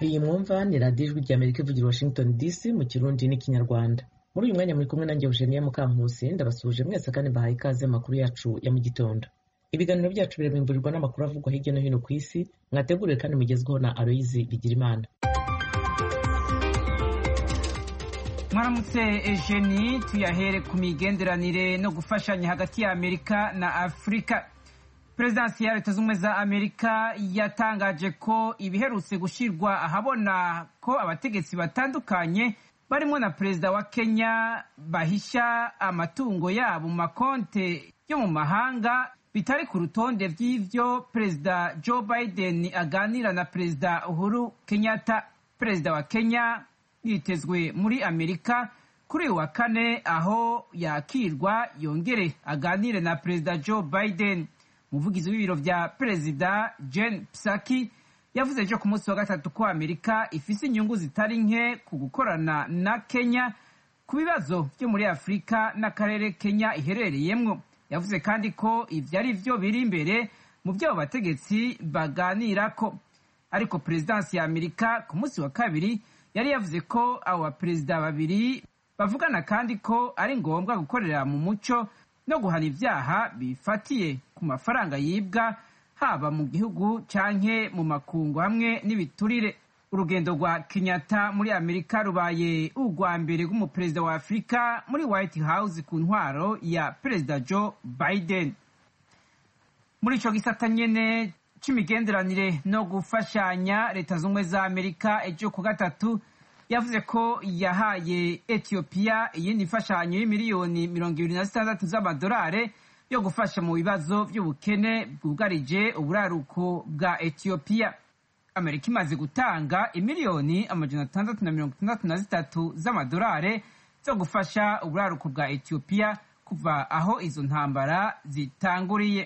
iyi mwumva ni radiyo ijwi ry'Amerika ivugira Washington DC mu Kirundi n'Ikinyarwanda. Muri uyu mwanya muri kumwe nanjye Eugenie Mukankusi, ndabasuhuje mwese kandi mbahaye ikaze makuru yacu ya mu gitondo. Ibiganiro byacu birabimburirwa n'amakuru avugwa hirya no hino ku isi, mwateguriwe kandi mugezweho na Aloyizi Bigirimana. Mwaramutse Eugenie, tuyahere ku migenderanire no gufashanya hagati ya Amerika na Afrika. Perezidansi ya Leta Zunze za Amerika yatangaje ko ibiherutse gushirwa ahabona ko abategetsi batandukanye barimo na perezida wa Kenya bahisha amatungo yabo mu makonte yo mu mahanga bitari ku rutonde vy'ivyo perezida Joe Biden aganira na perezida Uhuru Kenyatta. Perezida wa Kenya yitezwe muri Amerika kuri uyu wa kane aho yakirwa yongere aganire na perezida Joe Biden. Umuvugizi w'ibiro vya perezida Jen Psaki yavuze ejo ku munsi wa gatatu ko Amerika ifise inyungu zitari nke ku gukorana na Kenya ku bibazo byo muri Afrika n'akarere Kenya iherereyemwo. Yavuze kandi ko ivyo ari vyo biri imbere mu vyo abategetsi baganirako. Ariko perezidansi ya Amerika ku munsi wa kabiri yari yavuze ko abo baperezida babiri bavugana kandi ko ari ngombwa gukorera mu muco no guhana ivyaha bifatiye ku mafaranga yibwa haba mu gihugu canke mu makungu hamwe n'ibiturire. Urugendo rwa Kenyatta muri Amerika rubaye urwa mbere rw'umuperezida wa Afrika muri White House ku ntwaro ya perezida Joe Biden. Muri ico gisata nyene c'imigenderanire no gufashanya, Leta Zunze za Amerika ejo ku gatatu yavuze ko yahaye Ethiopia iyindi mfashanyo y'imiliyoni 26 z'amadolari yo gufasha mu bibazo by'ubukene bwugarije uburaruko bwa Ethiopia. Amerika imaze gutanga imiliyoni 663 z'amadolari zo gufasha uburaruko bwa Ethiopia kuva aho izo ntambara zitanguriye.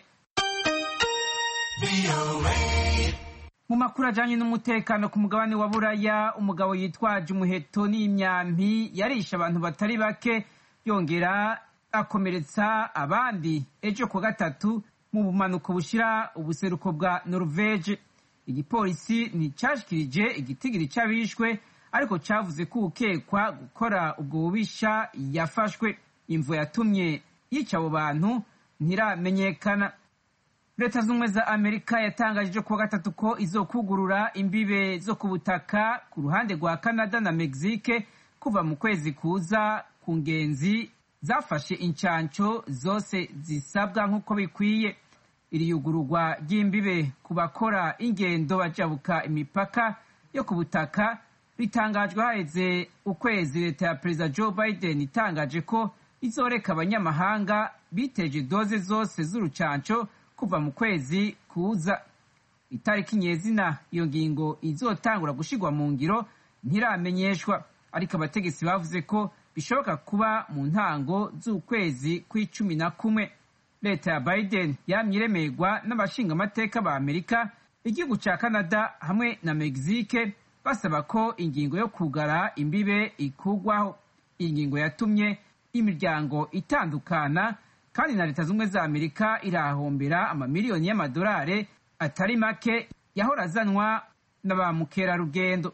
Mu makuru ajanye n'umutekano ku mugabane wa Buraya, umugabo yitwaje umuheto n'imyampi yarisha abantu batari bake yongera akomeretsa abandi ejo ku gatatu mu bumanuko bushira ubuseruko bwa Norvege. Igipolisi nticashikirije igitigiri c'abishwe ariko cavuze ko ukekwa gukora ubwo bubisha yafashwe. Imvo yatumye yica abo bantu ntiramenyekana. Leta Zunze za Amerika yatangaje ku wa gatatu ko izokugurura imbibe zo ku butaka ku ruhande rwa Canada na Mexique kuva mu kwezi kuza ku ngenzi zafashe incanco zose zisabwa nk'uko bikwiye. Iri yugururwa ry'imbibe ku bakora ingendo bajabuka imipaka yo ku butaka ritangajwe haheze ukwezi leta ya perezida Joe Biden itangaje ko izoreka abanyamahanga biteje doze zose z'urucanco kuva mu kwezi kuza. Itariki nyezina iyo ngingo izotangura gushirwa mu ngiro ntiramenyeshwa, ariko abategetsi bavuze ko bishoboka kuba mu ntango z'ukwezi kw'icumi. Leta ya Biden yamye iremerwa n'abashinga amateka ba Amerika, igihugu ca Canada hamwe na Mexique basaba ko ingingo yo kugara imbibe ikugwaho. Iyi ngingo yatumye imiryango itandukana kandi na Leta Zunze za Amerika irahombera amamiliyoni y'amadolari atari make yahora azanwa na ba mukerarugendo.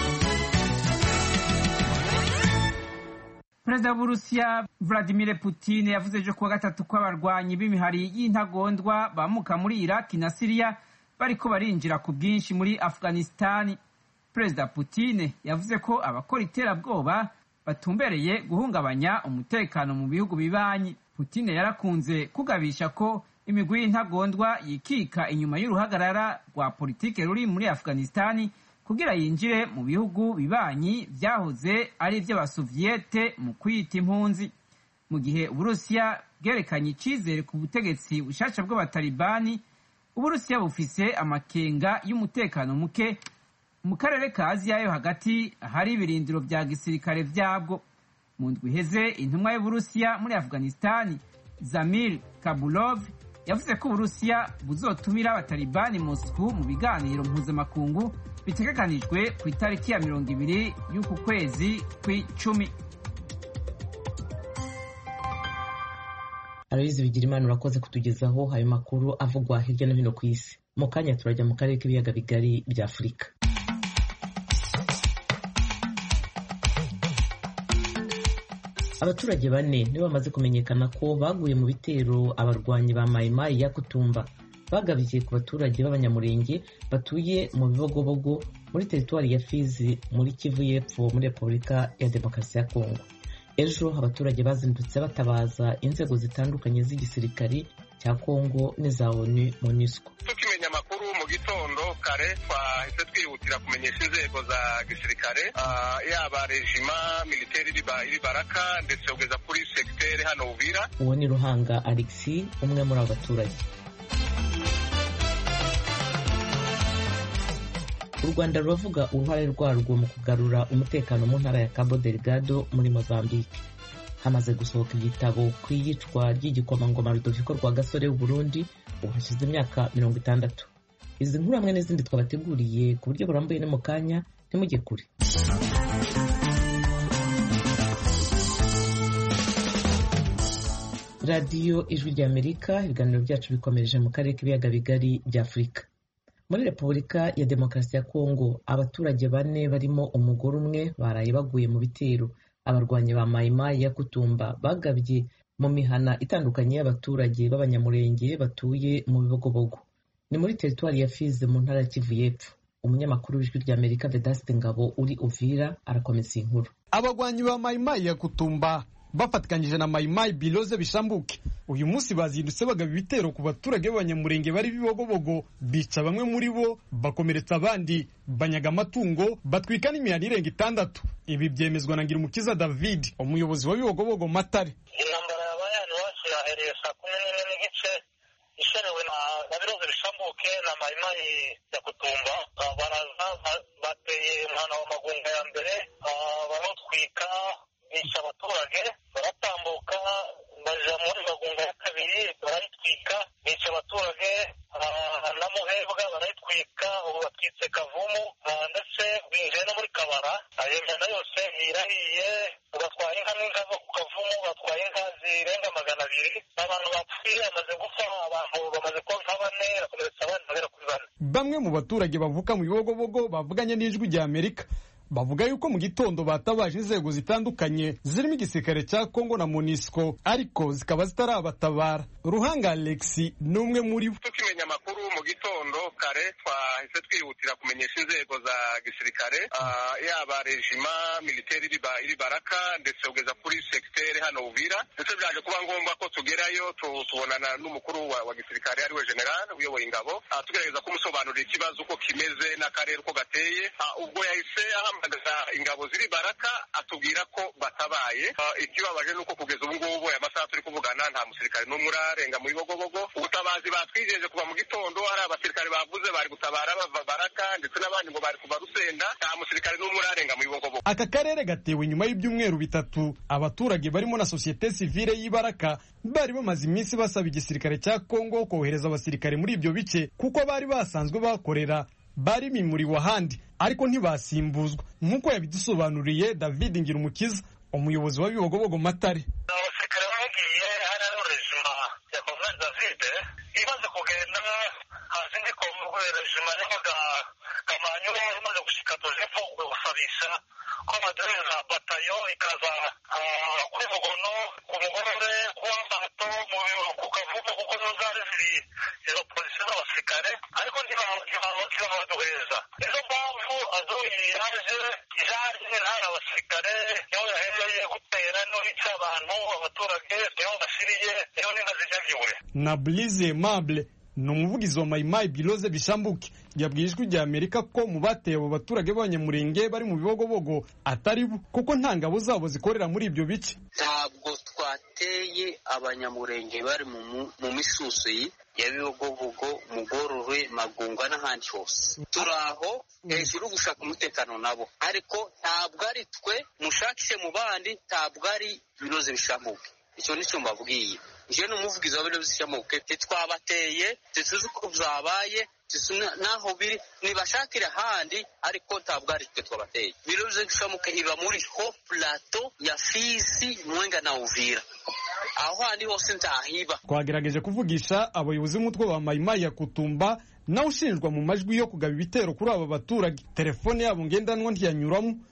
Perezida w'Uburusiya Vladimir Putin yavuze ejo kuwa gatatu ko abarwanyi b'imihari y'intagondwa bamuka muri Iraki na Syria bariko barinjira ku bwinshi muri Afghanistan. Perezida Putin yavuze ko abakora iterabwoba batumbereye guhungabanya umutekano mu bihugu bibanyi. Putin yarakunze kugabisha ko imigwi y'intagondwa yikika inyuma y'uruhagarara rwa politike ruri muri Afghanistan kugira yinjire mu bihugu bibanyi vyahoze ari ivy'abasoviyete mu kwita impunzi. Mu gihe Uburusiya bwerekanye icizere ku butegetsi bushasha bw'abatalibani, Uburusiya bufise amakenga y'umutekano muke mu karere ka Aziya yo hagati hari ibirindiro vya gisirikare vyabwo. Mu ndwi iheze intumwa y'Uburusiya muri Afghanistan Zamir Kabulov yavuze ko Uburusiya buzotumira abatalibani Moscow mu biganiro mpuzamakungu bitegekanijwe ku itariki ya 20 y'uku kwezi kw'icumi. Aloyizi Bigirimana urakoze kutugezaho ayo makuru avugwa hirya no hino ku isi. Mu kanya turajya mu karere k'ibiyaga bigari bya Afurika. Abaturage 4 nibo bamaze kumenyekana ko baguye mu bitero abarwanyi ba Mai Mai ya Kutumba bagabiye ku baturage b'abanyamurenge batuye mu Bibogobogo muri teritwari ya Fizi muri Kivu y'Epfo muri Repubulika ya Demokarasi ya Kongo. Ejo abaturage bazindutse batabaza inzego zitandukanye z'igisirikari cya Kongo n'iza ONU MONUSCO. Tukimenya amakuru mu gitondo kare twahise twihutira kumenyesha inzego za gisirikare yaba regima militaire iri Baraka ndetse ugeza kuri secteur hano Uvira. Uwo ni Ruhanga Alexis, umwe muri abo baturage. U Rwanda ruravuga uruhare rwarwo mu kugarura umutekano mu ntara ya Cabo Delgado muri Mozambique. Hamaze gusohoka igitabo ku iyicwa ry'igikomangoma Rudoviko Rwagasore w'u Burundi uhashize imyaka 60. Izi nkuru hamwe n'izindi twabateguriye ku buryo burambuye no mu kanya, ntimujye kure. Radio Ijwi ry'Amerika, ibiganiro byacu bikomeje mu karere k'ibiyaga bigari bya Afurika. Muri Repubulika ya Demokarasi ya Kongo, abaturage 4 barimo umugore umwe baraye baguye mu bitero abarwanyi ba Mai Mai ya Kutumba bagabye mu mihana itandukanye y'abaturage b'abanyamurenge batuye mu Bibogobogo. Ni muri teritwari ya Fizi mu ntara ya Kivu y'Epfo. Umunyamakuru w'Ijwi ry'Amerika Vedaste Ngabo uri Uvira arakomeza inkuru. Abagwanyi ba Mai Mai ya Kutumba bafatikanyije na Mai Mai Biloze Bishambuke uyu munsi bazindutse bagaba ibitero ku baturage b'abanyamurenge bari Bibogobogo, bica bamwe muri bo, bakomeretsa abandi, banyaga amatungo, batwika n'imihana irenga 6. Ibi byemezwa na Ngirumukiza David, umuyobozi wa Bibogobogo Matare. Intambara yabaye hano hose yahereye saa 11 n'igice isherewe na Biloze Bishambuke na Mai Mai ya Kutumba. Baraza bateye umwana wa Magunga ya mbere, baratwika bica abaturage, baratambuka baja muri Magunga ya kabiri, barayitwika bica abaturage na Muhebwa barayitwika, ubu batwitse Kavumu ndetse binjiye no muri Kabara. Ayo mihana yose irahiye, batwaye inka n'inka zo ku Kavumu, batwaye inka zirenga 200. Abantu bapfuye bamaze gupfa, abantu bamaze kuba 4, bakomeretsa abandi bagera kuri 4. Bamwe mu baturage bavuka mu Bibogobogo bavuganye n'Ijwi ry'Amerika bavuga yuko mu gitondo batabaje inzego zitandukanye zirimo igisirikare cya Kongo na MONUSCO ariko zikaba zitarabatabara. Ruhanga Alexis ni umwe muri bo. Tukimenya amakuru mu gitondo kare twahise twihutira kumenyesha inzego za gisirikare yaba regima militaire iri Baraka ndetse ugeza kuri secteur hano Uvira. Ndetse byaje kuba ngombwa ko tugerayo tubonana n'umukuru wa gisirikare ari we general uyoboye ingabo, tugerageza kumusobanurira ikibazo uko kimeze n'akarere uko gateye. Ubwo yahise ingabo ziri Baraka atubwira ko batabaye. Ikibabaje nuko kugeza ubu ngubu aya masaha turi kuvugana nta musirikare n'umwe urarenga mu Bibogobogo. Ubutabazi batwijeje kuva mu gitondo hari abasirikare bavuze bari gutabara bava Baraka ndetse n'abandi ngo bari kuva Rusenda, nta musirikare n'umwe urarenga mu Bibogobogo. Aka karere gatewe nyuma y'ibyumweru 3 abaturage barimo na societe civile y'Ibaraka bari bamaze iminsi basaba igisirikare cya Kongo kohereza abasirikare muri ibyo bice kuko bari basanzwe bakorera bari mimuriwe ahandi ariko ntibasimbuzwa, nk'uko yabidusobanuriye David Ngirumukiza, umuyobozi wa Bibogobogo Matare. Abasirikare bagiye hari regima ya Colonel David imaze kugenda hasi ndi ko regima y'abaga Kamanyu imaze gushika Tojepo gusabisha ko madereza batayo ikaza kuri Mugono ku Mugorore ku Mbato ku Kavumu kuko zari ziri izo position z'abasirikare ariko ntibabaduheza. Izo mpamvu azoyi yaje hari abasirikare niho yahereye gutera no bica abantu abaturage niho basiriye niho n'inka zijyagiwe. Na Blaise Aimable ni umuvugizi wa Mai Mai Biloze Bishambuke yabwiye Ijwi ry'Amerika ko mu bateye abo baturage b'abanyamurenge bari mu Bibogobogo atari bo kuko nta ngabo zabo zikorera muri ibyo bice. Ntabwo twateye abanyamurenge bari mu misusi ya Bibogobogo, Mugorore, Magunga n'ahandi hose. Turaho hejuru gushaka umutekano nabo ariko ntabwo ari twe mushakishe mu bandi, ntabwo ari Biloze Bishambuke. Icyo nicyo mbabwiye. Je n'umuvugizi wa Biloze Bishambuke twabateye tuzi ko byabaye naho biri nibashakira handi ariko ntabwo ari twe twabateye. Biloze Bishambuke iba muri ho plateau ya Fizi, Mwenga na Uvira. Aho handi hose ntahiba. Twagerageje kuvugisha abayobozi b'umutwe wa Mai Mai ya Kutumba nawe ushinjwa mu majwi yo kugaba ibitero kuri aba baturage. Telefone yabo ngendanwa ntiyanyuramo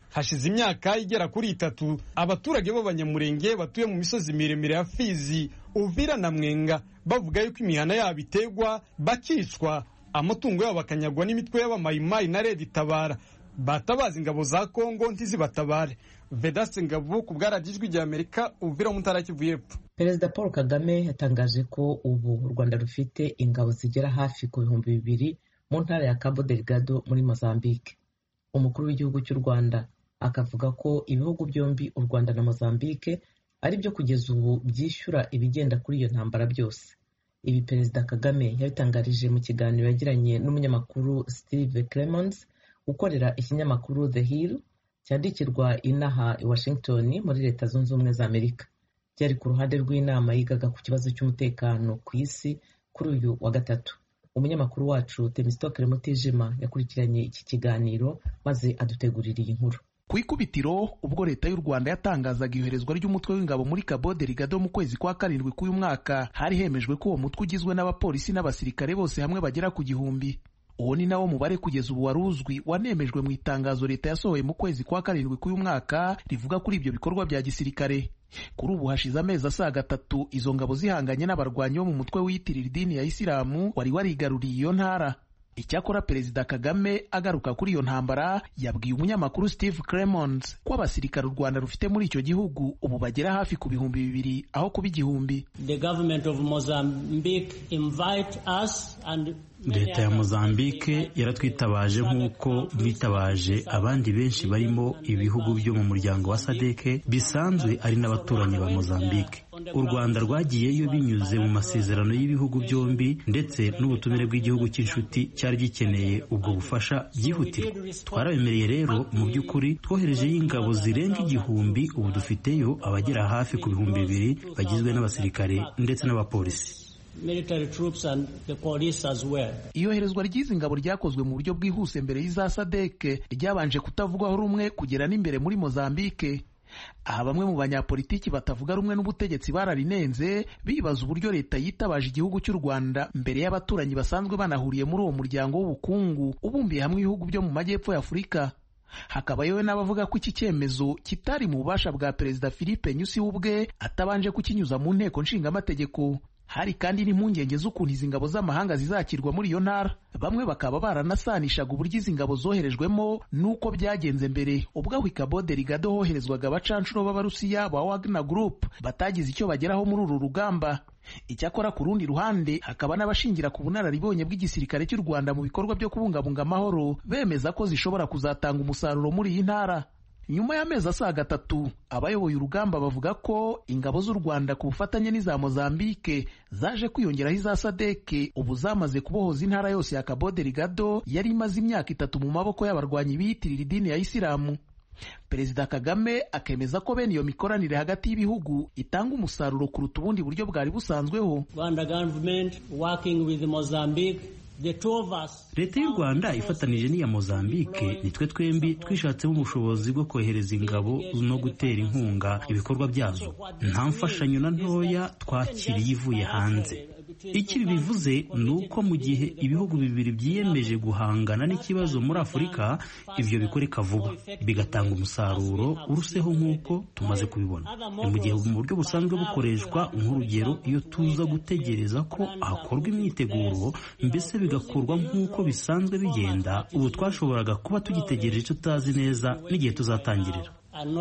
Hashize imyaka igera kuri 3 abaturage b'abanyamurenge batuye mu misozi miremire ya Fizi, Uvira na Mwenga bavuga yuko imihana yabo itegwa, bakicwa, amatungo yabo bakanyagwa n'imitwe y'abamayimayi na Red Tabara, batabaza ingabo za Kongo ntizibatabare. Vedaste Ngabo ku bwaragijwe rya Amerika, Uvira mu ntara Kivu y'Epfo. Perezida Paul Kagame yatangaje ko ubu u Rwanda rufite ingabo zigera hafi ku 2,000 mu ntara ya Cabo Delgado muri Mozambique. Umukuru w'igihugu cy'u Rwanda akavuga ko ibihugu byombi u Rwanda na Mozambique ari byo kugeza ubu byishyura ibigenda kuri iyo ntambara byose. Ibi Perezida Kagame yabitangarije mu kiganiro yagiranye n'umunyamakuru Steve Clemons ukorera ikinyamakuru The Hill cyandikirwa inaha i Washington muri Leta Zunze Ubumwe za Amerika. Byari ku ruhande rw'inama yigaga ku kibazo cy'umutekano ku isi kuri uyu wa gatatu. Umunyamakuru wacu Temistokere Mutijima yakurikiranye iki kiganiro maze adutegurira iyi nkuru. Ku ikubitiro ubwo leta y'u Rwanda yatangazaga iyoherezwa ry'umutwe w'ingabo muri Cabo Delgado mu kwezi kwa 7 k'uyu mwaka, hari hemejwe ko uwo mutwe ugizwe n'abapolisi n'abasirikare bose hamwe bagera ku 1,000. Uwo ni nawo mubare kugeza ubu waruzwi wanemejwe mu itangazo leta yasohoye mu kwezi kwa 7 k'uyu mwaka rivuga kuri ibyo bikorwa bya gisirikare. Kuri ubu hashize amezi asaga 3 izo ngabo zihanganye n'abarwanyi bo mu mutwe wiyitirira idini ya Isilamu wari warigaruriye iyo ntara. Icyakora Perezida Kagame agaruka kuri iyo ntambara yabwiye umunyamakuru Steve Clemons ko abasirikare u Rwanda rufite muri icyo gihugu ubu bagera hafi ku 2,000 aho kuba 1,000. The government of Mozambique invite us and Leta ya Mozambique yaratwitabaje nk'uko bitabaje abandi benshi barimo ibihugu byo mu muryango wa SADC bisanzwe ari n'abaturanyi ba Mozambique. U Rwanda rwagiyeyo binyuze mu masezerano y'ibihugu byombi ndetse n'ubutumire bw'igihugu cy'inshuti cyari gikeneye ubwo bufasha byihutirwa. Twarabemereye rero mu by'ukuri twoherejeyo ingabo zirenga 1,000, ubu dufiteyo abagera hafi ku 2,000 bagizwe n'abasirikare ndetse n'abapolisi. Military troops and the police as well. Iyoherezwa ry'izi ngabo ryakozwe mu buryo bwihuse mbere y'iza SADC ryabanje kutavugwaho rumwe kugera n'imbere muri Mozambique. Aha bamwe mu banyapolitiki batavuga rumwe n'ubutegetsi bararinenze bibaza uburyo leta yitabaje igihugu cy'u Rwanda mbere y'abaturanyi basanzwe banahuriye muri uwo muryango w'ubukungu ubumbiye hamwe ibihugu byo mu majyepfo ya Afurika. Hakaba yewe n'abavuga ko iki cyemezo kitari mu bubasha bwa Perezida Philippe Nyusi ubwe atabanje kukinyuza mu nteko nshingamategeko. Hari kandi n'impungenge z'ukuntu izi ngabo z'amahanga zizakirwa muri iyo ntara. Bamwe bakaba baranasanishaga uburyo izi ngabo zoherejwemo nuko byagenze mbere ubwo aho Cabo Delgado hoherezwaga abacancuro b'Abarusiya ba Wagner Group batagize icyo bageraho muri uru rugamba. Icyakora ku rundi ruhande hakaba n'abashingira ku bunararibonye bw'igisirikare cy'u Rwanda mu bikorwa byo kubungabunga amahoro bemeza ko zishobora kuzatanga umusaruro muri iyi ntara. Nyuma y'amezi asaga 3 abayoboye urugamba bavuga ko ingabo z'u Rwanda ku bufatanye n'iza Mozambique zaje kwiyongeraho iza SADC ubu zamaze kubohoza intara yose ya Cabo Delgado yari imaze imyaka 3 mu maboko y'abarwanyi biyitirira idini ya Isilamu. Perezida Kagame akemeza ko bene iyo mikoranire hagati y'ibihugu itanga umusaruro kuruta ubundi buryo bwari busanzweho. Rwanda government working with Mozambique. Leta y'u Rwanda ifatanije n'iya Mozambique nitwe twembi twishatsemo ubushobozi bwo kohereza ingabo no gutera inkunga ibikorwa byazo. Nta mfashanyo na ntoya twakiriye ivuye hanze. Iki bivuze ni uko mu gihe ibihugu bibiri byiyemeje guhangana n'ikibazo muri Afurika, ibyo bikoreka vuba bigatanga umusaruro uruseho nk'uko tumaze kubibona. Mu gihe mu buryo busanzwe bukoreshwa nk'urugero iyo tuza gutegereza ko hakorwa imyiteguro mbese bigakorwa nk'uko bisanzwe bigenda, ubu twashoboraga kuba tugitegereje tutazi neza n'igihe tuzatangirira.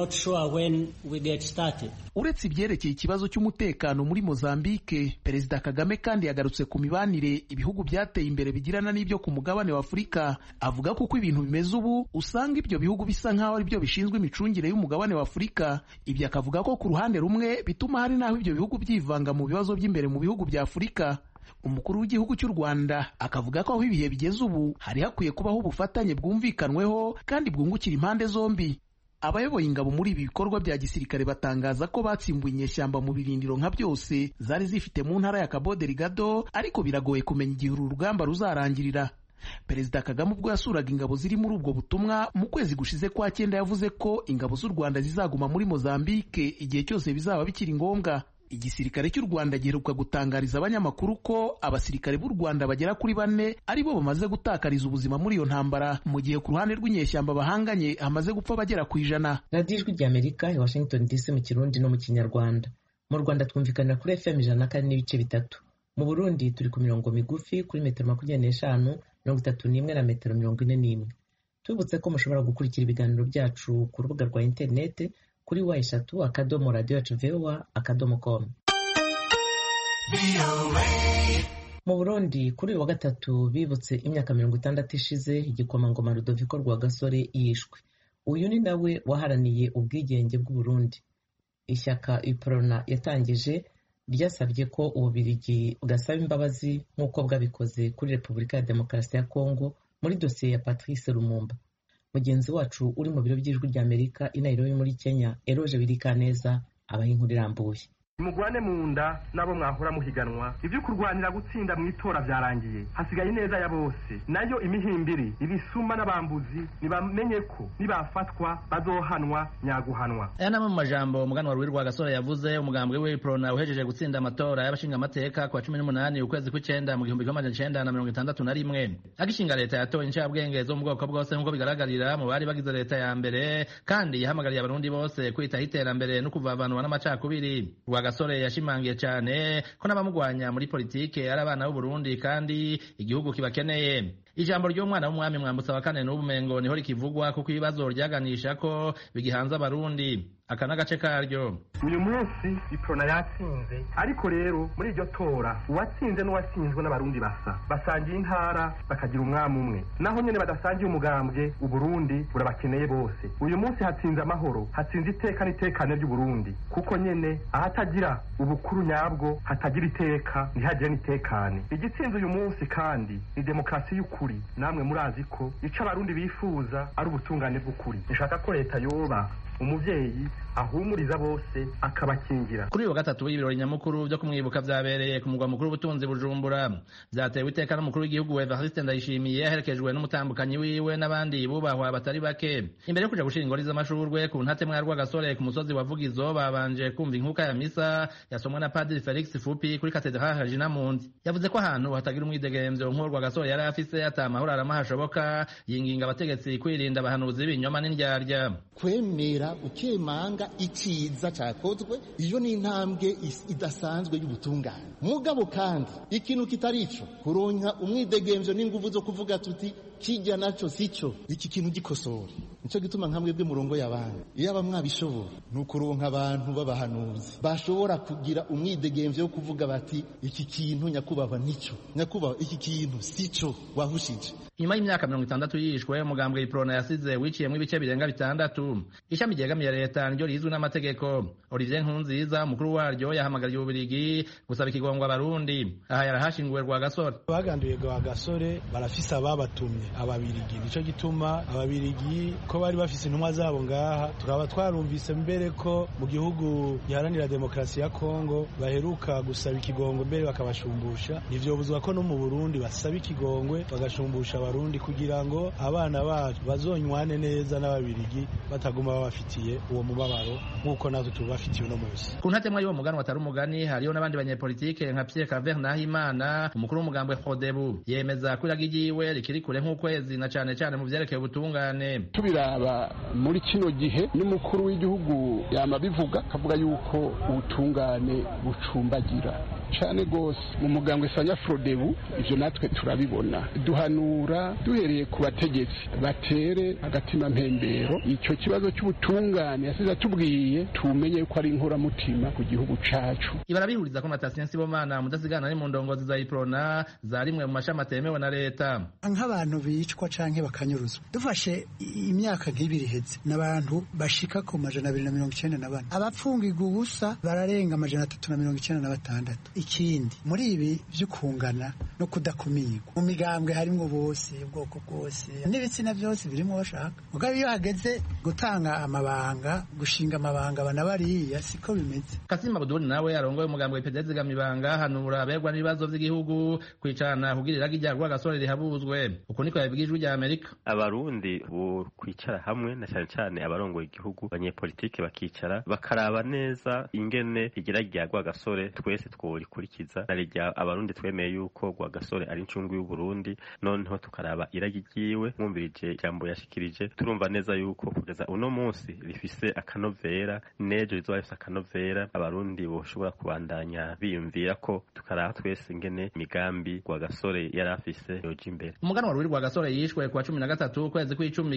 Uretse ibyerekeye ikibazo cy'umutekano muri Mozambique, Perezida Kagame kandi yagarutse ku mibanire ibihugu byateye imbere bigirana n'ibyo ku mugabane wa Afurika. Avuga ko uko ibintu bimeze ubu usanga ibyo bihugu bisa nk'aho ari byo bishinzwe imicungire y'umugabane wa Afurika. Ibyo akavuga ko ku ruhande rumwe bituma hari n'aho ibyo bihugu byivanga mu bibazo by'imbere mu bihugu bya Afurika. Umukuru w'igihugu cy'u Rwanda akavuga ko aho ibihe bigeze ubu hari hakwiye kubaho ubufatanye bwumvikanweho kandi bwungukira impande zombi. Abayoboye ingabo muri ibi bikorwa bya gisirikare batangaza ko batsimbuye inyeshyamba mu birindiro nka byose zari zifite mu ntara ya Cabo Delgado, ariko biragoye kumenya igihe uru rugamba ruzarangirira. Perezida Kagame ubwo yasuraga ingabo ziri muri ubwo butumwa mu kwezi gushize kwa 9 yavuze ko ingabo z'u Rwanda zizaguma muri Mozambique igihe cyose bizaba bikiri ngombwa. Igisirikare cy'u Rwanda giheruka gutangariza abanyamakuru ko abasirikare b'u Rwanda bagera kuri 4 aribo bamaze gutakariza ubuzima muri iyo ntambara, mu gihe ku ruhande rw'inyeshyamba bahanganye hamaze gupfa bagera ku 100. radiyo ijwi ry'Amerika i Washington DC mu Kirundi no mu Kinyarwanda. Mu Rwanda twumvikanira kuri FM 104.3. Mu Burundi turi ku mirongo migufi kuri metero 25, 31 na metero 41. Tubutse ko mushobora gukurikira ibiganiro byacu ku rubuga rwa interineti kuri wa3.radio.voa.com. Mu Burundi kuri uyu wa gatatu bibutse imyaka 60 ishize igikomangoma Rudoviko Rwagasore yishwe. Uyu ni nawe waharaniye ubwigenge bw'u Burundi. Ishyaka UPRONA yatangije ryasabye ko Ububiligi bwasaba imbabazi nk'uko bwabikoze kuri Repubulika ya Demokarasi ya Kongo muri dosiye ya Patrice Lumumba. Mugenzi wacu uri mu biro by'ijwi ry'Amerika i Nairobi muri Kenya, Eroje Birikaneza, abaha inkuru irambuye. Mugwane mu nda nabo mwahora muhiganwa, ibyo kurwanira gutsinda mu itora byarangiye, hasigaye neza ya bose. Nayo imihimbiri ibisuma n'abambuzi nibamenye ko nibafatwa bazohanwa nyaguhanwa. Aya namwe mu majambo umuganwa Rwagasore yavuze umugambwe we UPRONA uhejeje gutsinda amatora y'abashinga amateka kwa 18 ukwezi kw'icenda mu 1961. Agishinga leta yatoye incabwenge zo mu bwoko bwose nk'uko bigaragarira mu bari bagize leta ya mbere, kandi yahamagariye abarundi bose kwitaho iterambere no kuvavanwa n'amacakubiri. Gasore yashimangiye cyane ko n'abamugwanya muri politike ari abana b'u Burundi kandi igihugu kibakeneye. Ijambo ry'umwana w'umwami Mwambutsa wa kane n'ubumengo niho rikivugwa kuko ibibazo ryaganisha ko bigihanza abarundi. Aka n'agace karyo. Uyu munsi UPRONA yatsinze, ariko rero muri iryo tora uwatsinze n'uwatsinzwe n'abarundi basangiye intara bakagira umwami umwe, naho nyene badasangiye umugambwe u Burundi burabakeneye bose. Uyu munsi hatsinze amahoro, hatsinze iteka n'itekane ry'u Burundi, kuko nyene ahatagira ubukuru nyabwo hatagira iteka ntihagire n'itekane. Igitsinze uyu munsi kandi ni demokarasi y'ukuri, namwe murazi ko ico abarundi bifuza ari ubutungane bw'ukuri. Nshaka ko leta yoba umuvyeyi ahumuriza bose akabakingira. Kuri uyu wa gatatu w'ibirori nyamukuru byo kumwibuka vyabereye ku mugwa mukuru w'ubutunzi Bujumbura, vyatewe iteka n'umukuru w'igihugu Evariste Ndayishimiye aherekejwe n'umutambukanyi wiwe n'abandi bubahwa batari bake. Imbere yo kuja gushira ingori z'amashurwe ku ntate mwa Rwagasore ku musozi wa Vugizo, babanje kumva inkuka ya misa yasomwe na Padiri Felix Fupi kuri Katedrale Regina Mundi. Yavuze ko ahantu hatagira umwidegemvyo nk'uwo Rwagasore yari afise atamahoro aramahashoboka, yinginga abategetsi kwirinda abahanuzi b'ibinyoma n'indyarya. Kwemera ukemanga iciza cyakozwe, iyo ni intambwe idasanzwe y'ubutungane. Mugabo kandi ikintu kitari ico kuronka umwidegemvyo n'inguvu zo kuvuga tuti kijya naco sico, iki kintu gikosora. Nico gituma nkamwe bwe murongo y'abantu iyo abamwabishobora nukuronka abantu b'abahanuzi bashobora kugira umwidegemvyo wo kuvuga bati iki kintu nyakubahwa nico, nyakubahwa iki kintu sico wahushije. Nyuma y'imyaka 60 yishwe umugambwe UPRONA yasize wiciyemo ibice birenga 6. Ishami ryegamiye leta niryo rizwi n'amategeko. Olivier Nkunziza umukuru waryo yahamagariye Ububiligi gusaba ikigongwa abarundi. Aha yarahashinguwe Rwagasore. Baganduye Rwagasore barafise ababatumye Ababiligi, nico gituma Ababiligi ko bari bafise intumwa zabo ngaha, turaba twarumvise mbere ko mu gihugu giharanira demokarasi ya Kongo baheruka gusaba ikigongwe mbere bakabashumbusha. Nivyo buzwa ko no mu Burundi basaba ikigongwe bagashumbusha abarundi kugira ngo abana bacu bazonywane neza n'Ababiligi bataguma babafitiye uwo mubabaro nk'uko natwe tubafitiye uno munsi. Ku ntatemwa y'uwo mugani watari umugani hariyo n'abandi banyepolitike nka Pierre Claver Nahimana umukuru w'umugambwe FRODEBU, yemeza ko iragiye rikiri kure nk'ukwezi na cane cane mu vyerekeye ubutungane. Tubiraba muri kino gihe n'umukuru w'igihugu yama bivuga kavuga yuko ubutungane bucumbagira cyane gose mu mugambwe sanya FRODEBU. Ivyo natwe turabibona, duhanura duhereye ku bategetsi batere agatima mpembero icyo kibazo cy'ubutungane yasize tubwiye tumenye ko ari inkoramutima ku gihugu cacu. Ibarabihuriza ko Natasien Sibomana mudasigana ari mu ndongozi za UPRONA zarimwe mu mashami atemewe na leta. Nk'abantu bicwa canke bakanyuruzwa, dufashe imyaka nk'ibiri heze n'abantu bashika ku 294, abapfungirwa ubusa bararenga 396. Ikindi muri ibi vy'ukungana no kudakumirwa. Mu migambwe harimwo bose, ubwoko bwose n'ibitsina byose birimo bashaka. Mugabo iyo hageze gutanga amabanga, gushinga amabanga bana bariya siko bimeze. Kassim Abdul nawe arongoye umugambwe PDZ Gamibanga hanura aberwa n'ibibazo by'igihugu kwicarana kugirira kijyarwa gasore rihabuzwe. Uko niko yabigijwe rya Amerika. Abarundi bo kwicara hamwe na cyane cyane abarongoye igihugu abanyepolitike bakicara bakaraba neza ingene igira ryagwa gasore twese twurikurikiza narijya abarundi twemeye yuko gwa gasore ari incungu y'u Burundi noneho tukaraba iragigiwe mwumvirije jambo yashikirije turumva neza yuko kugeza uno munsi rifise akanovera nejo rizoba rifise akanovera abarundi boshobora kubandanya biyumvira ko tukaraba twese ingene migambi gwa gasore yari afise yoje imbere. Umuganwa ruri gwa gasore yishwe kwa 13 kwezi kw'icumi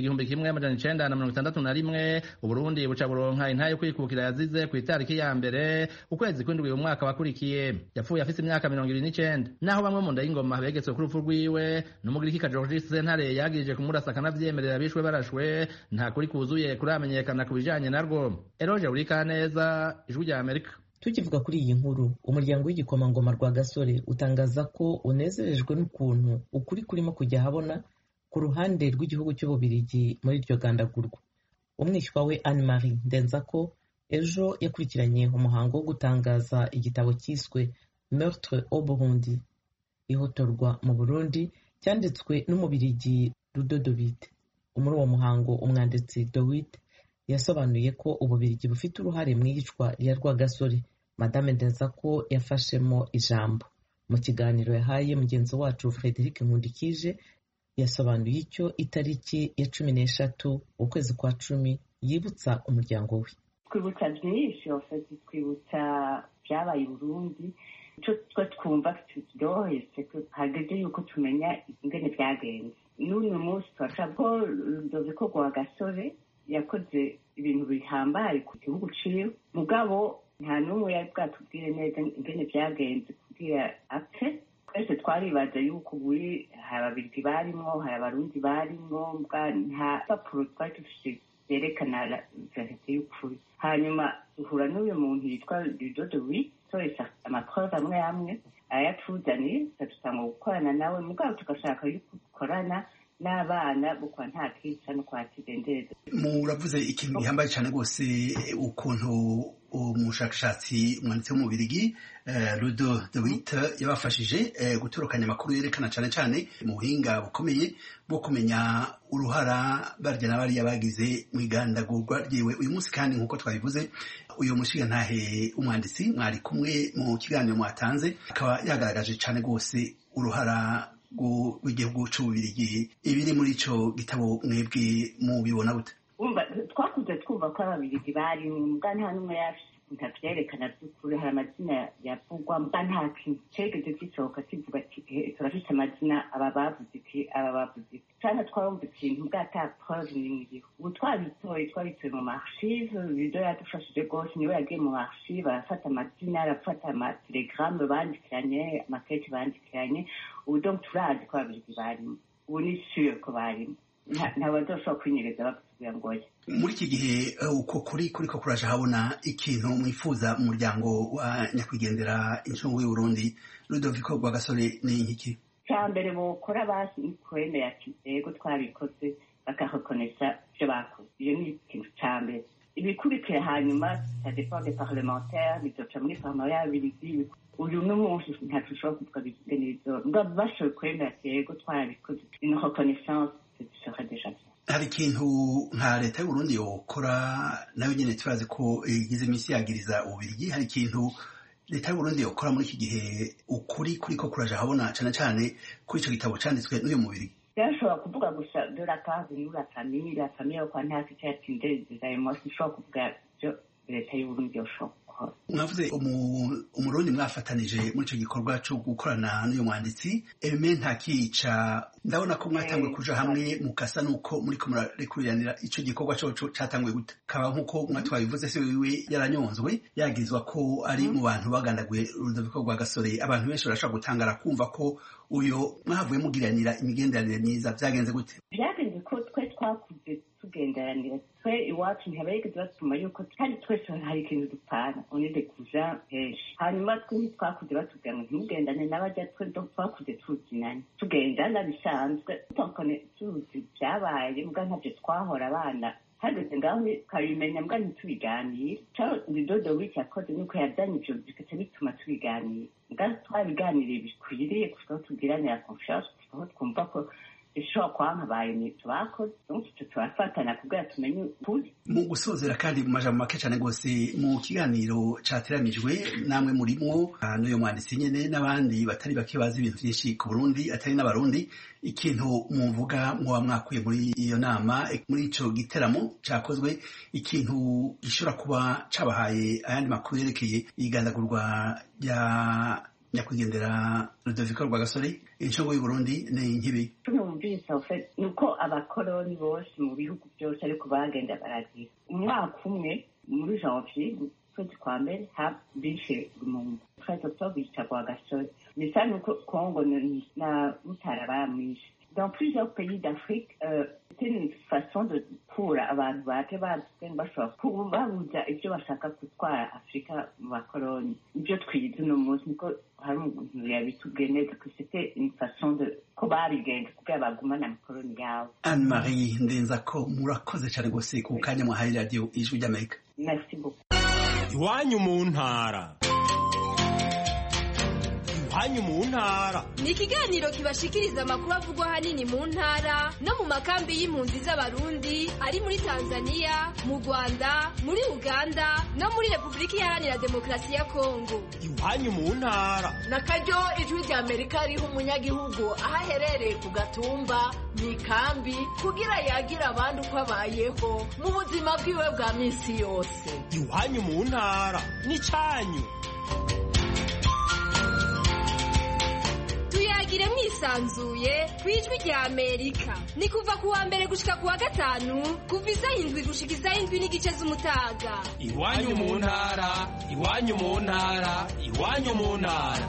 1961 Uburundi buca buronka intayo kwikukira yazize ku itariki ya mbere ukwezi kw'indwi uyu mwaka wakurikiye. Yapfuye afise imyaka 29 naho bamwe mu nda y'ingoma begetswe ku rupfu rwiwe n'umugiriki Georges Sentare yagirije kumurasa kanavyemerera bishwe barashwe nta kuri kuzuye kuramenyekana ku bijanye narwo. Eroje Urikaneza, Ijwi rya Amerika. Tukivuga kuri iyi nkuru, umuryango w'igikomangoma rwa gasore utangaza ko unezerejwe n'ukuntu ukuri kurimo kujya habona ku ruhande rw'igihugu cy'Ububirigi muri iryo gandagurwa. Umwishywa we Anne Marie Ndenzako ejo yakurikiranye umuhango wo gutangaza igitabo cyiswe Meurtre au Burundi, ihotorwa mu Burundi, cyanditswe n'Umubirigi Ludovit. Muri uwo muhango umwanditsi Dowit yasobanuye ko Ububirigi bufite uruhare mu iyicwa rya Rwagasore. Madame Ndenzako yafashemo ijambo mu kiganiro yahaye mugenzi wacu Frederic Nkundikije. Yasobanuye icyo itariki ya 13 ukwezi kwa 10 yibutsa umuryango we. Twibutsa byinshi, twibutsa byabaye Burundi, icyo twumva kiryoheye hageze yuko tumenya ingene byagenze. N'uyu munsi turashaka ko Rudoviko Rwagasore yakoze ibintu bihambaye ku gihugu ciwe, mugabo nta n'umwe yari bwatubwire neza ingene byagenze kugira apfe. Twese twaribaza yuko buri hari ababirigi barimwo, hari abarundi barimwo, nta papuro twari dufise yerekana verite y'ukuri. Hanyuma duhura n'uyu muntu yitwa Ludovit, twese amaprove amwe amwe ayatuzaniye, dusanga gukorana nawe, mugabo tugashaka yuko dukorana n'abana bukwa nta kica no kwakidendeza. Muravuze ikintu gihambaye cyane rwose ukuntu umushakashatsi umwanditsi w'Umubirigi Ludovit yabafashije gutorokanya amakuru yerekana cyane cyane mu buhinga bukomeye bwo kumenya uruhara barya n'abariya bagize mu igandagurwa ryiwe. Uyu munsi kandi nk'uko twabivuze uyu mushigantahe umwanditsi mwari kumwe mu kiganiro mwatanze akaba yagaragaje cyane rwose uruhara rw'igihugu c'Ububirigi. Ibiri muri ico gitabo mwebwe mubibona gute? Twakuze twumva ko ababirigi bari mbwa nta n'umwe ntavyerekana by'ukuri. Hari amazina yavugwa mbwa nta kintu cegeze gisohoka kivuga ati turafise amazina aba bavuze iki aba bavuze iki. Cyane twarumva ikintu mbwa ata preuve n'imwe iriho. Ubu twabitoye mu archive, Ludo yadufashije rwose, niwe yagiye mu archive arafata amazina, arafata amatelegramme bandikiranye, amakete bandikiranye. Ubu donc turazi ko ababirigi barimo, ubu ni sûr ko barimo, ntabazoshobora kwinyereza bakutubwira ngo oya. Muri iki gihe uko kuriko kuraje habona ikintu mwifuza mu muryango wa nyakwigendera incungu y'Uburundi Ludoviko Rwagasore ni iki? Cya mbere bokora basi ni kwemera ati yego twabikoze, bakarekonesa ibyo bakoze. Iyo ni ikintu cya mbere. Ibikurikira hanyuma ça dépend des parlementaires, bizoca muri parlement y'Ababirigi. Uyu n'umunsi ntatushobora kuvuga bigene bizo ngo bashoboye kwemera ati yego twabikoze. Une reconnaissance serait déjà bien. Hari ikintu nka leta y'Uburundi yokora nayo nyene turazi ko igize imisi yagiriza Ububirigi. Hari ikintu leta y'Uburundi yokora muri iki gihe ukuri kuriko kuraje habona cyane cyane kuri ico gitabo canditswe n'uyu Mubirigi? Yashobora kuvuga gusa de la part de la famille yo kwa ntasi cyatindeza emosi shobora kuvuga byo leta y'Uburundi yoshobora. Mwavuze umurundi mwafatanije muri ico gikorwa cyo gukorana n'uyu mwanditsi Aime Ntakica. Ndabona ko mwatanguye kuja hamwe mukasa nuko muri ko murarekuriranira ico gikorwa cyo catanguye gute kaba nkuko mwatwabivuze se wiwe yaranyonzwe yagizwa ko ari mu bantu bagandaguye Rudoviko Rwagasore. Abantu benshi barashaka gutangara kumva ko uyo mwahavuye mugiranira imigenderanire myiza. Byagenze gute? Byagenze ko twe twakuze tugenderanira twe iwacu ntihabereke batuma yuko kandi twese hari ikintu dupana onide kuja henshi hanyuma twe ntitwakuze batubwira ngo ntimugendane n'abajya twe twakuze tuzinanye tugendana bisanzwe tukone tuzi byabaye mbwa ntabyo twahora abana hageze ngaho ukabimenya mbwa ntitubiganire Ludo w'iki yakoze nuko yazanye ibyo bikaca bituma tubiganira mbwa twabiganiriye bikwiriye kuko tubwiranira confiance kuko twumva ko ishobora kwahabaye ntitubakoze n'utwo turafatana kugira tumenye ukuri. Mu gusozera kandi mu majambo make cyane rwose mu kiganiro cateranijwe namwe murimwo n'uyo mwanditsi nyene n'abandi batari bake bazi ibintu byinshi ku Burundi atari n'abarundi ikintu muvuga mwoba mwakuye muri iyo nama muri ico giteramo cakozwe ikintu gishobora kuba cabahaye ayandi makuru yerekeye igandagurwa rya nyakwigendera Rudoviko Rwagasore inshogo y'u Burundi ni nkibi numvise nuko abakoroni bose mu bihugu byose ariko bagenda baragira umwaka umwe muri janvier kwezi kwa mbere bishe mu kwezi Octobre bica Rwagasore bisa nuko Congo na Butara baramwishe. Dans plusieurs pays d'Afrique, c'était une façon de kura abantu bake bashobora kubabuza ibyo bashaka gutwara Afurika mu bakoroni. Ibyo twize uno munsi niko hari umuntu yabitubwiye neza ko c'était une façon de ko babigenza kugira bagumane amakoroni yabo. Anne-Marie Ndenzako murakoze cyane rwose ku kanya mwahaye radio Ijwi ry'Amerika. Merci beaucoup. Iwanyu mu ntara. Iwanyu mu ntara ni ikiganiro kibashikiriza amakuru avugwa ahanini mu ntara no mu makambi y'impunzi z'abarundi ari muri Tanzania, mu Rwanda, muri Uganda no muri Repubulika Iharanira Demokarasi ya Kongo. Iwanyu mu ntara nakaryo Ijwi ry'Amerika riha umunyagihugu aho aherereye ku gatumba mu ikambi kugira yagira abandi uko abayeho mu buzima bwiwe bwa minsi yose. Iwanyu mu ntara ni cyanyu. Tuyagire mwisanzuye kwijwi rya Amerika ni kuva kuwa mbere gushika kuwa gatanu kuva isaha 7 gushika isaha 7:30 z'umutaga. Iwanyu mu ntara, iwanyu mu ntara, iwanyu mu ntara.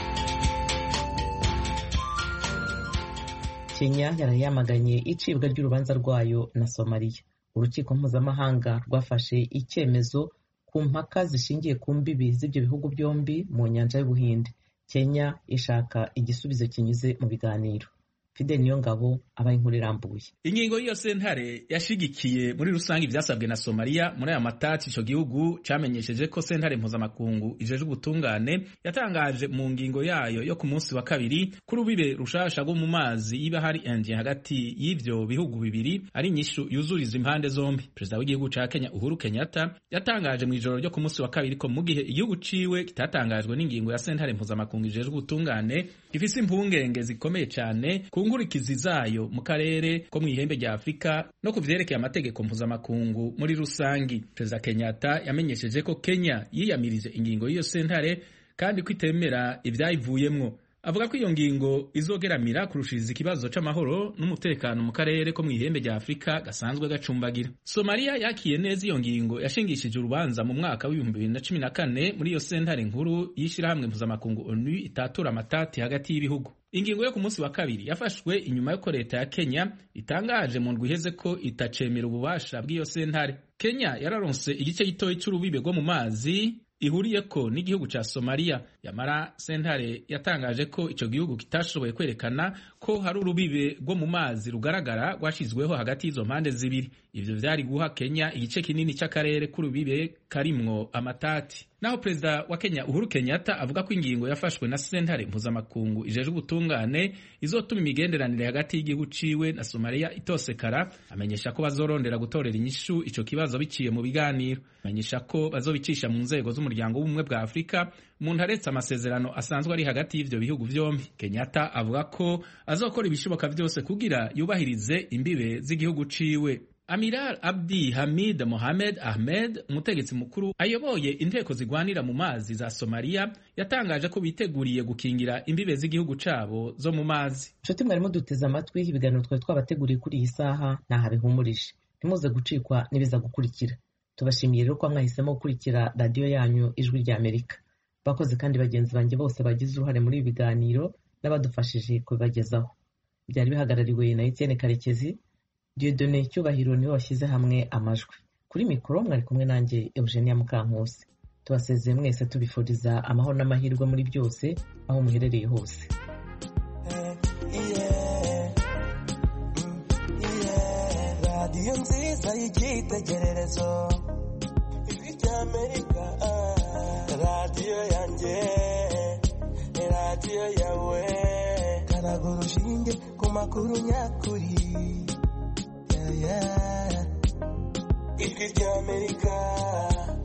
Kenya yarayamaganye icibwa ry'urubanza rwayo na Somalia. Urukiko mpuzamahanga rwafashe icyemezo ku mpaka zishingiye ku mbibi z'ibyo bihugu byombi mu nyanja y'Ubuhinde. Kenya ishaka igisubizo kinyuze mu biganiro. Fidel Niyongabo abaye inkuru irambuye. Ingingo y'iyo sentare yashigikiye muri rusange ivyasabwe na Somalia muri aya matati ico gihugu camenyesheje ko sentare mpuzamakungu ijeje ubutungane yatangaje mu ngingo yayo yo ku munsi wa kabiri kuri ubibe rushasha rwo mu mazi yiba hari India hagati y'ivyo bihugu bibiri ari inyishu yuzuriza impande zombi. Perezida w'igihugu ca Kenya Uhuru Kenyatta yatangaje mu ijoro ryo ku munsi wa kabiri ko mu gihe igihugu ciwe kitatangajwe n'ingingo ya sentare mpuzamakungu ijeje ubutungane gifise impungenge zikomeye cyane nkurikizi zayo mu karere ko mu ihembe rya Afrika no kuvyerekeye amategeko mpuzamakungu muri rusangi. Perezida Kenyatta yamenyesheje ko Kenya yiyamirije ingingo y'iyo sentare kandi kwitemera ivyayivuyemwo. Avuga ko iyo ngingo izogeramira kurushiriza ikibazo c'amahoro n'umutekano mu karere ko mu ihembe rya Afrika gasanzwe gacumbagira. Somalia yakiye neza iyo ngingo yashingishije urubanza mu mwaka wa 2014 muri iyo sentare nkuru yishirahamwe mpuzamakungu ONU itatura amatati hagati y'ibihugu. Ingingo yo ku munsi wa kabiri yafashwe inyuma yuko leta ya Kenya itangaje mu ndwi iheze ko itacemera ububasha bw'iyo sentare. Kenya yararonse igice gitoyi c'urubibe rwo mu mazi ihuriyeko n'igihugu ca Somalia. Yamara sentare yatangaje ko ico gihugu kitashoboye kwerekana ko hari urubibe rwo mu mazi rugaragara rwashizweho hagati y'izo mpande zibiri. Ivyo vyari guha Kenya igice kinini c'akarere k'urubibe karimwo amatati. Naho Perezida wa Kenya Uhuru Kenyatta avuga ko ingingo yafashwe na sentare mpuzamakungu ijeje ubutungane izotuma imigenderanire hagati y'igihugu ciwe na Somalia itosekara. Amenyesha ko bazorondera gutorera inyishu ico kibazo biciye mu biganiro. Amenyesha ko bazobicisha mu nzego z'umuryango w'ubumwe bwa Afrika umuntu aretse amasezerano asanzwe ari hagati y'ivyo bihugu vyombi. Kenyatta avuga ko azokora ibishoboka vyose kugira yubahirize imbibe z'igihugu ciwe. Amiral Abdi Hamid Mohamed Ahmed, umutegetsi mukuru ayoboye inteko zigwanira mu mazi za Somalia, yatangaje ko biteguriye gukingira imbibe z'igihugu cabo zo mu mazi. Nshuti mwarimo duteze amatwi ibiganiro twari twabateguriye kuri iyi saha naha bihumurije. Ntimuze gucikwa n'ibiza gukurikira. Tubashimiye rero ko mwahisemo gukurikira radio yanyu Ijwi rya Amerika. Bakoze kandi bagenzi banjye bose bagize uruhare muri ibi biganiro n'abadufashije kubibagezaho. Byari bihagarariwe na Etienne Karekezi. Dieudonné Cyubahiro niwe washyize hamwe amajwi. Kuri mikoro mwari kumwe nanjye Eugenia Mukankusi. Tubasezeye mwese tubifuriza amahoro n'amahirwe muri byose aho muherereye hose. Radiyo nziza y'icyitegererezo, ijwi ry'Amerika, radiyo yanjye, radiyo yawe, karaga urushinge ku makuru nyakuri, ijwi ry'Amerika.